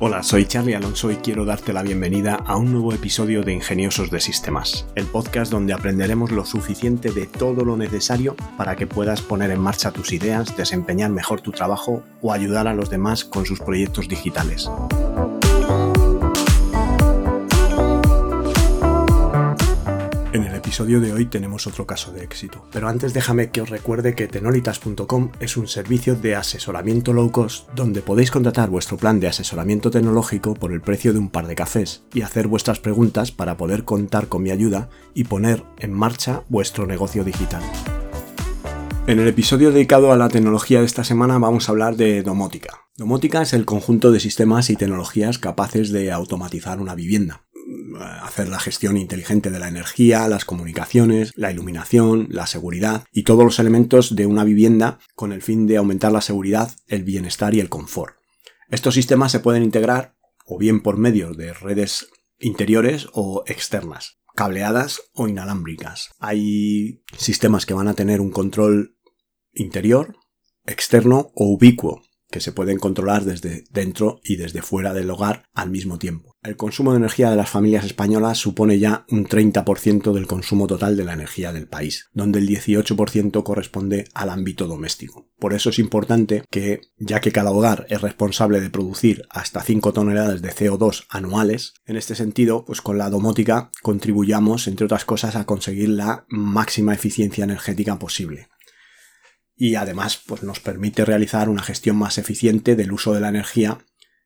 Hola, soy Charlie Alonso y quiero darte la bienvenida a un nuevo episodio de Ingeniosos de Sistemas, el podcast donde aprenderemos lo suficiente de todo lo necesario para que puedas poner en marcha tus ideas, desempeñar mejor tu trabajo o ayudar a los demás con sus proyectos digitales. En el episodio de hoy tenemos otro caso de éxito, pero antes déjame que os recuerde que Tenolitas.com es un servicio de asesoramiento low cost donde podéis contratar vuestro plan de asesoramiento tecnológico por el precio de un par de cafés y hacer vuestras preguntas para poder contar con mi ayuda y poner en marcha vuestro negocio digital. En el episodio dedicado a la tecnología de esta semana vamos a hablar de domótica. Domótica es el conjunto de sistemas y tecnologías capaces de automatizar una vivienda. Hacer la gestión inteligente de la energía, las comunicaciones, la iluminación, la seguridad y todos los elementos de una vivienda con el fin de aumentar la seguridad, el bienestar y el confort. Estos sistemas se pueden integrar o bien por medio de redes interiores o externas, cableadas o inalámbricas. Hay sistemas que van a tener un control interior, externo o ubicuo, que se pueden controlar desde dentro y desde fuera del hogar al mismo tiempo. El consumo de energía de las familias españolas supone ya un 30% del consumo total de la energía del país, donde el 18% corresponde al ámbito doméstico. Por eso es importante que, ya que cada hogar es responsable de producir hasta 5 toneladas de CO2 anuales, en este sentido, pues con la domótica contribuyamos, entre otras cosas, a conseguir la máxima eficiencia energética posible. Y además pues nos permite realizar una gestión más eficiente del uso de la energía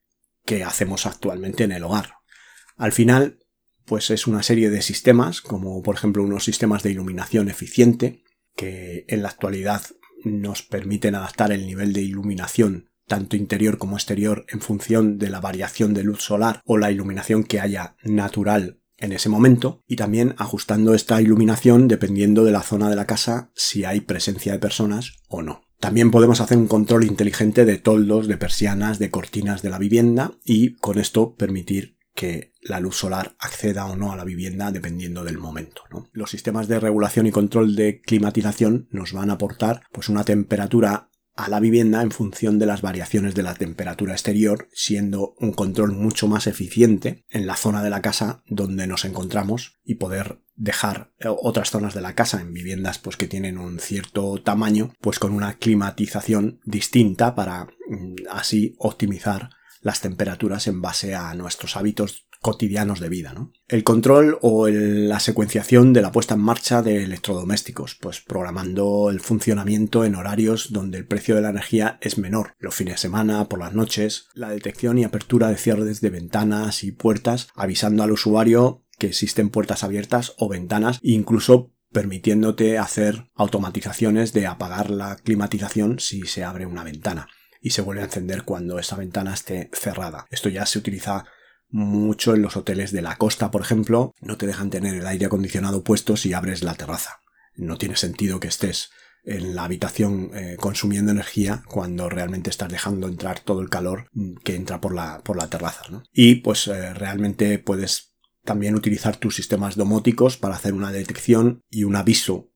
que hacemos actualmente en el hogar. Al final, pues es una serie de sistemas, como por ejemplo unos sistemas de iluminación eficiente, que en la actualidad nos permiten adaptar el nivel de iluminación tanto interior como exterior en función de la variación de luz solar o la iluminación que haya natural en ese momento, y también ajustando esta iluminación dependiendo de la zona de la casa, si hay presencia de personas o no. También podemos hacer un control inteligente de toldos, de persianas, de cortinas de la vivienda y con esto permitir que la luz solar acceda o no a la vivienda dependiendo del momento, ¿no? Los sistemas de regulación y control de climatización nos van a aportar pues una temperatura a la vivienda en función de las variaciones de la temperatura exterior, siendo un control mucho más eficiente en la zona de la casa donde nos encontramos y poder dejar otras zonas de la casa en viviendas pues que tienen un cierto tamaño pues con una climatización distinta para así optimizar las temperaturas en base a nuestros hábitos cotidianos de vida, ¿no? El control o la secuenciación de la puesta en marcha de electrodomésticos, pues programando el funcionamiento en horarios donde el precio de la energía es menor, los fines de semana, por las noches, la detección y apertura de cierres de ventanas y puertas, avisando al usuario que existen puertas abiertas o ventanas, e incluso permitiéndote hacer automatizaciones de apagar la climatización si se abre una ventana y se vuelve a encender cuando esa ventana esté cerrada. Esto ya se utiliza mucho en los hoteles de la costa, por ejemplo. No te dejan tener el aire acondicionado puesto si abres la terraza. No tiene sentido que estés en la habitación consumiendo energía cuando realmente estás dejando entrar todo el calor que entra por la terraza, ¿no? Y pues realmente puedes también utilizar tus sistemas domóticos para hacer una detección y un aviso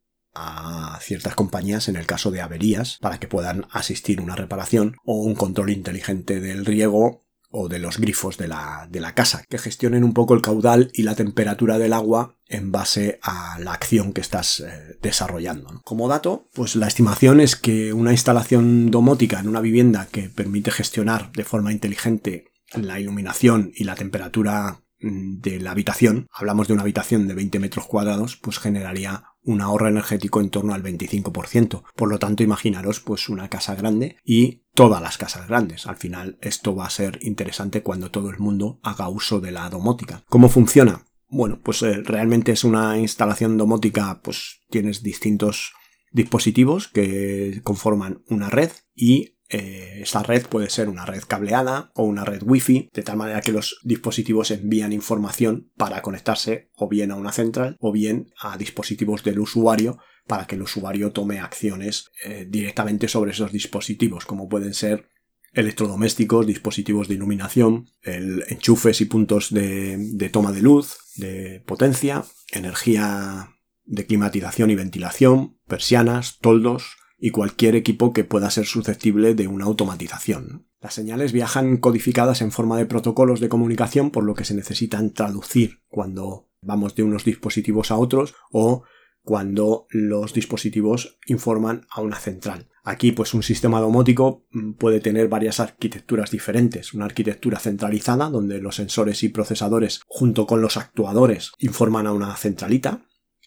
a ciertas compañías en el caso de averías para que puedan asistir una reparación o un control inteligente del riego o de los grifos de la casa, que gestionen un poco el caudal y la temperatura del agua en base a la acción que estás desarrollando, ¿no? Como dato, pues la estimación es que una instalación domótica en una vivienda que permite gestionar de forma inteligente la iluminación y la temperatura de la habitación, hablamos de una habitación de 20 metros cuadrados, pues generaría un ahorro energético en torno al 25%. Por lo tanto, imaginaros pues una casa grande y todas las casas grandes. Al final esto va a ser interesante cuando todo el mundo haga uso de la domótica. ¿Cómo funciona? Bueno, pues realmente es una instalación domótica, pues tienes distintos dispositivos que conforman una red y esta red puede ser una red cableada o una red wifi, de tal manera que los dispositivos envían información para conectarse o bien a una central o bien a dispositivos del usuario para que el usuario tome acciones directamente sobre esos dispositivos, como pueden ser electrodomésticos, dispositivos de iluminación, enchufes y puntos de toma de luz, de potencia, energía de climatización y ventilación, persianas, toldos, y cualquier equipo que pueda ser susceptible de una automatización. Las señales viajan codificadas en forma de protocolos de comunicación, por lo que se necesitan traducir cuando vamos de unos dispositivos a otros o cuando los dispositivos informan a una central. Aquí pues un sistema domótico puede tener varias arquitecturas diferentes. Una arquitectura centralizada donde los sensores y procesadores junto con los actuadores informan a una centralita.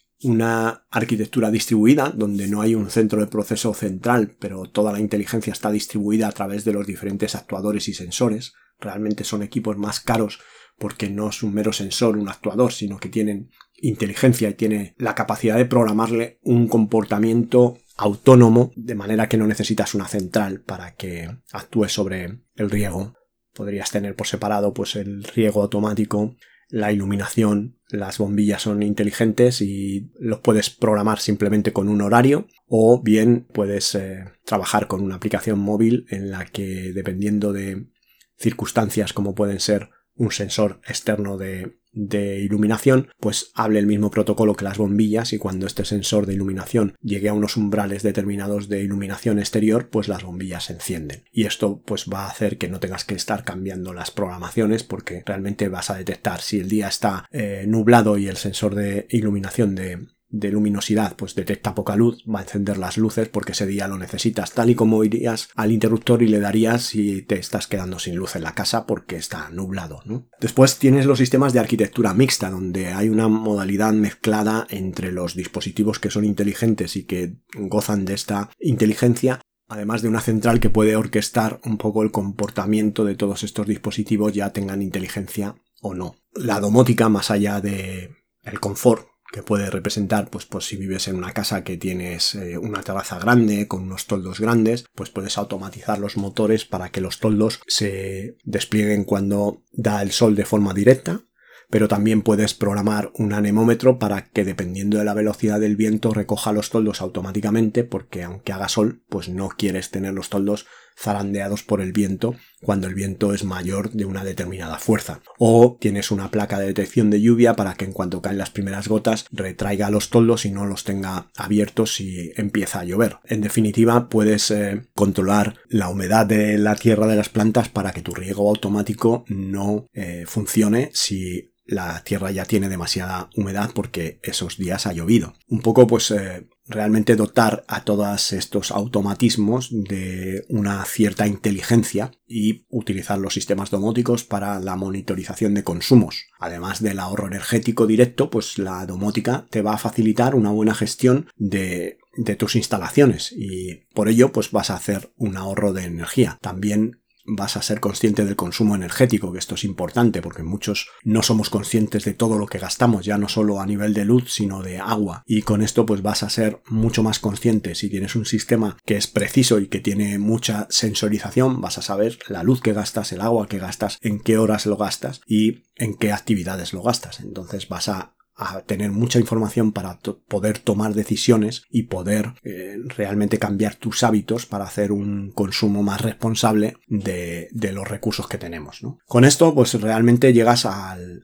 Una arquitectura distribuida donde no hay un centro de proceso central, pero toda la inteligencia está distribuida a través de los diferentes actuadores y sensores. Realmente son equipos más caros porque no es un mero sensor, un actuador, sino que tienen inteligencia y tiene la capacidad de programarle un comportamiento autónomo, de manera que no necesitas una central para que actúe sobre el riego. Podrías tener por separado pues el riego automático, la iluminación, las bombillas son inteligentes y los puedes programar simplemente con un horario, o bien puedes trabajar con una aplicación móvil en la que, dependiendo de circunstancias como pueden ser un sensor externo de iluminación, pues hable el mismo protocolo que las bombillas, y cuando este sensor de iluminación llegue a unos umbrales determinados de iluminación exterior, pues las bombillas se encienden. Y esto pues va a hacer que no tengas que estar cambiando las programaciones, porque realmente vas a detectar si el día está nublado y el sensor de iluminación de luminosidad pues detecta poca luz, va a encender las luces porque ese día lo necesitas, tal y como irías al interruptor y le darías si te estás quedando sin luz en la casa porque está nublado, ¿no? Después tienes los sistemas de arquitectura mixta, donde hay una modalidad mezclada entre los dispositivos que son inteligentes y que gozan de esta inteligencia, además de una central que puede orquestar un poco el comportamiento de todos estos dispositivos, ya tengan inteligencia o no. La domótica, más allá de el confort que puede representar, pues si vives en una casa que tienes una terraza grande con unos toldos grandes, pues puedes automatizar los motores para que los toldos se desplieguen cuando da el sol de forma directa, pero también puedes programar un anemómetro para que, dependiendo de la velocidad del viento, recoja los toldos automáticamente, porque aunque haga sol, pues no quieres tener los toldos zarandeados por el viento cuando el viento es mayor de una determinada fuerza. O tienes una placa de detección de lluvia para que en cuanto caen las primeras gotas retraiga los toldos y no los tenga abiertos si empieza a llover. En definitiva, puedes controlar la humedad de la tierra de las plantas para que tu riego automático no funcione si la tierra ya tiene demasiada humedad porque esos días ha llovido. Un poco realmente dotar a todos estos automatismos de una cierta inteligencia y utilizar los sistemas domóticos para la monitorización de consumos. Además del ahorro energético directo, pues la domótica te va a facilitar una buena gestión de tus instalaciones, y por ello pues vas a hacer un ahorro de energía. También vas a ser consciente del consumo energético, que esto es importante porque muchos no somos conscientes de todo lo que gastamos, ya no solo a nivel de luz sino de agua, y con esto pues vas a ser mucho más consciente. Si tienes un sistema que es preciso y que tiene mucha sensorización, vas a saber la luz que gastas, el agua que gastas, en qué horas lo gastas y en qué actividades lo gastas. Entonces vas a tener mucha información para poder tomar decisiones y poder realmente cambiar tus hábitos para hacer un consumo más responsable de los recursos que tenemos, ¿no? Con esto pues realmente llegas al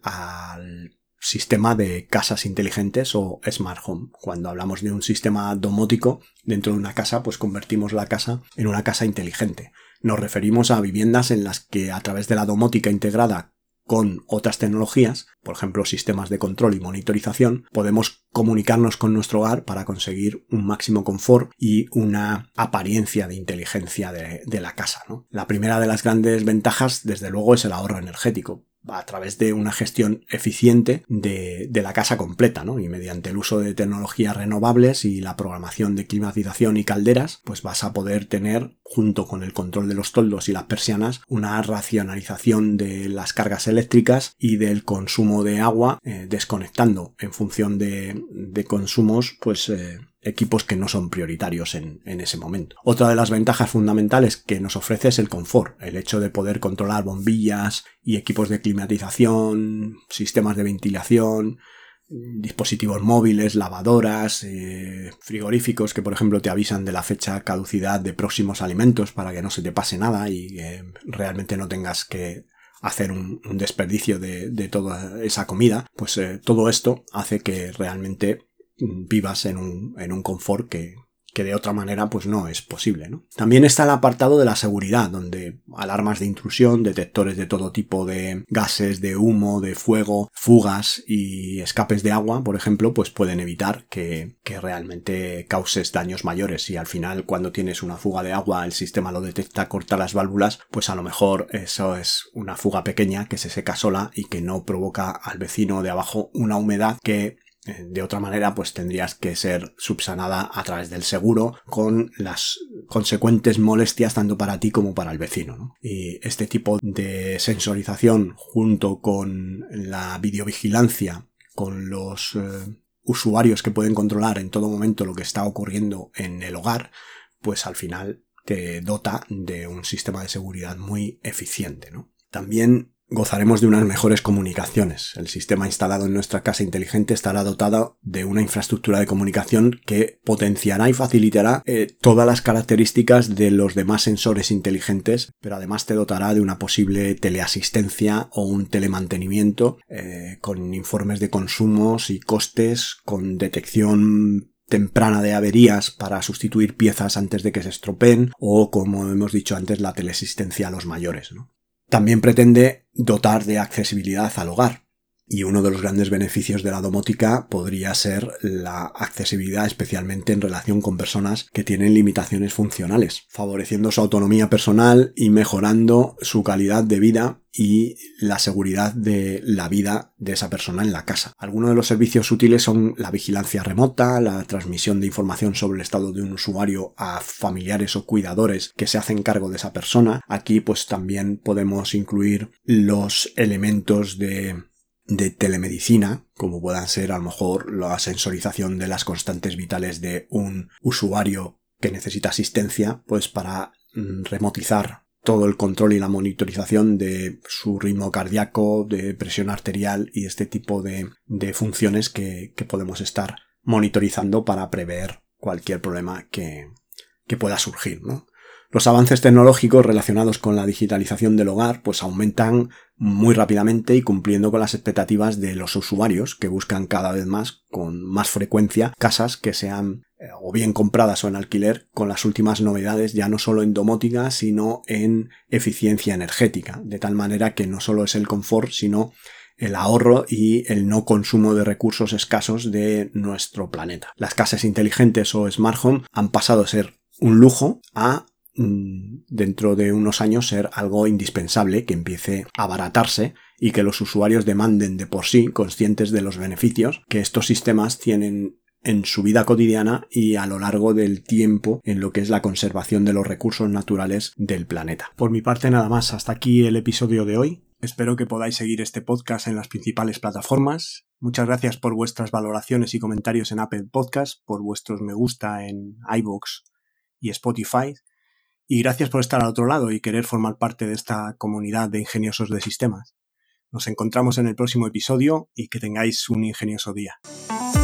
sistema de casas inteligentes o smart home. Cuando hablamos de un sistema domótico dentro de una casa, pues convertimos la casa en una casa inteligente. Nos referimos a viviendas en las que, a través de la domótica integrada con otras tecnologías, por ejemplo sistemas de control y monitorización, podemos comunicarnos con nuestro hogar para conseguir un máximo confort y una apariencia de inteligencia de la casa, ¿no? La primera de las grandes ventajas, desde luego, es el ahorro energético, a través de una gestión eficiente de la casa completa, ¿no? Y mediante el uso de tecnologías renovables y la programación de climatización y calderas, pues vas a poder tener, junto con el control de los toldos y las persianas, una racionalización de las cargas eléctricas y del consumo de agua, desconectando en función de consumos, equipos que no son prioritarios en ese momento. Otra de las ventajas fundamentales que nos ofrece es el confort, el hecho de poder controlar bombillas y equipos de climatización, sistemas de ventilación, dispositivos móviles, lavadoras, frigoríficos que por ejemplo te avisan de la fecha caducidad de próximos alimentos para que no se te pase nada y realmente no tengas que hacer un desperdicio de toda esa comida. Pues todo esto hace que realmente vivas en un confort que que de otra manera pues no es posible, ¿no? También está el apartado de la seguridad, donde alarmas de intrusión, detectores de todo tipo de gases, de humo, de fuego, fugas y escapes de agua, por ejemplo, pues pueden evitar que realmente causes daños mayores. Si al final cuando tienes una fuga de agua el sistema lo detecta, corta las válvulas, pues a lo mejor eso es una fuga pequeña que se seca sola y que no provoca al vecino de abajo una humedad que de otra manera pues tendrías que ser subsanada a través del seguro con las consecuentes molestias tanto para ti como para el vecino, ¿no? Y este tipo de sensorización junto con la videovigilancia, con los usuarios que pueden controlar en todo momento lo que está ocurriendo en el hogar, pues al final te dota de un sistema de seguridad muy eficiente, ¿no? También gozaremos de unas mejores comunicaciones. El sistema instalado en nuestra casa inteligente estará dotado de una infraestructura de comunicación que potenciará y facilitará todas las características de los demás sensores inteligentes, pero además te dotará de una posible teleasistencia o un telemantenimiento con informes de consumos y costes, con detección temprana de averías para sustituir piezas antes de que se estropeen o, como hemos dicho antes, la teleasistencia a los mayores, ¿no? También pretende dotar de accesibilidad al hogar. Y uno de los grandes beneficios de la domótica podría ser la accesibilidad, especialmente en relación con personas que tienen limitaciones funcionales, favoreciendo su autonomía personal y mejorando su calidad de vida y la seguridad de la vida de esa persona en la casa. Algunos de los servicios útiles son la vigilancia remota, la transmisión de información sobre el estado de un usuario a familiares o cuidadores que se hacen cargo de esa persona. Aquí pues también podemos incluir los elementos de telemedicina, como puedan ser a lo mejor la sensorización de las constantes vitales de un usuario que necesita asistencia, pues para remotizar todo el control y la monitorización de su ritmo cardíaco, de presión arterial y este tipo de funciones que podemos estar monitorizando para prever cualquier problema que pueda surgir, ¿no? Los avances tecnológicos relacionados con la digitalización del hogar pues aumentan muy rápidamente y cumpliendo con las expectativas de los usuarios que buscan cada vez más, con más frecuencia, casas que sean o bien compradas o en alquiler con las últimas novedades ya no solo en domótica sino en eficiencia energética, de tal manera que no solo es el confort sino el ahorro y el no consumo de recursos escasos de nuestro planeta. Las casas inteligentes o smart home han pasado a ser un lujo a dentro de unos años ser algo indispensable, que empiece a abaratarse y que los usuarios demanden de por sí, conscientes de los beneficios que estos sistemas tienen en su vida cotidiana y a lo largo del tiempo en lo que es la conservación de los recursos naturales del planeta. Por mi parte nada más, hasta aquí el episodio de hoy. Espero que podáis seguir este podcast en las principales plataformas. Muchas gracias por vuestras valoraciones y comentarios en Apple Podcast, por vuestros me gusta en iVoox y Spotify. Y gracias por estar al otro lado y querer formar parte de esta comunidad de ingeniosos de sistemas. Nos encontramos en el próximo episodio y que tengáis un ingenioso día.